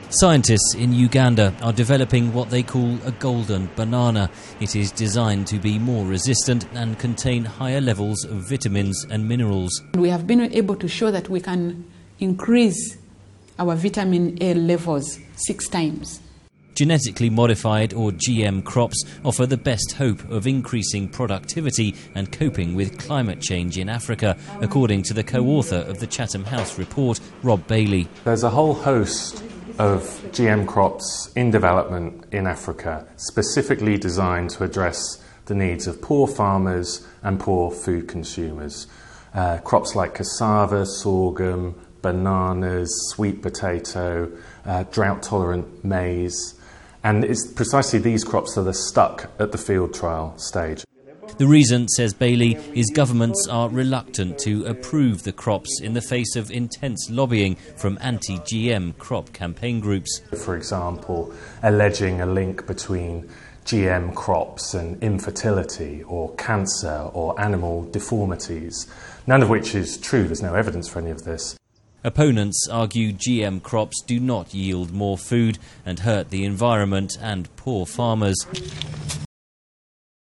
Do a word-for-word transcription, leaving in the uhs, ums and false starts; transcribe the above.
Scientists in Uganda are developing what they call a golden banana. It is designed to be more resistant and contain higher levels of vitamins and minerals. We have been able to show that we can increase our vitamin A levels six times. Genetically modified or G M crops offer the best hope of increasing productivity and coping with climate change in Africa, according to the co-author of the Chatham House report, Rob Bailey. There's a whole host of G M crops in development in Africa, specifically designed to address the needs of poor farmers and poor food consumers. Uh, crops like cassava, sorghum, bananas, sweet potato, uh, drought-tolerant maize. And it's precisely these crops that are stuck at the field trial stage. The reason, says Bailey, is governments are reluctant to approve the crops in the face of intense lobbying from anti-G M crop campaign groups. For example, alleging a link between G M crops and infertility or cancer or animal deformities, none of which is true. There's no evidence for any of this. Opponents argue G M crops do not yield more food and hurt the environment and poor farmers.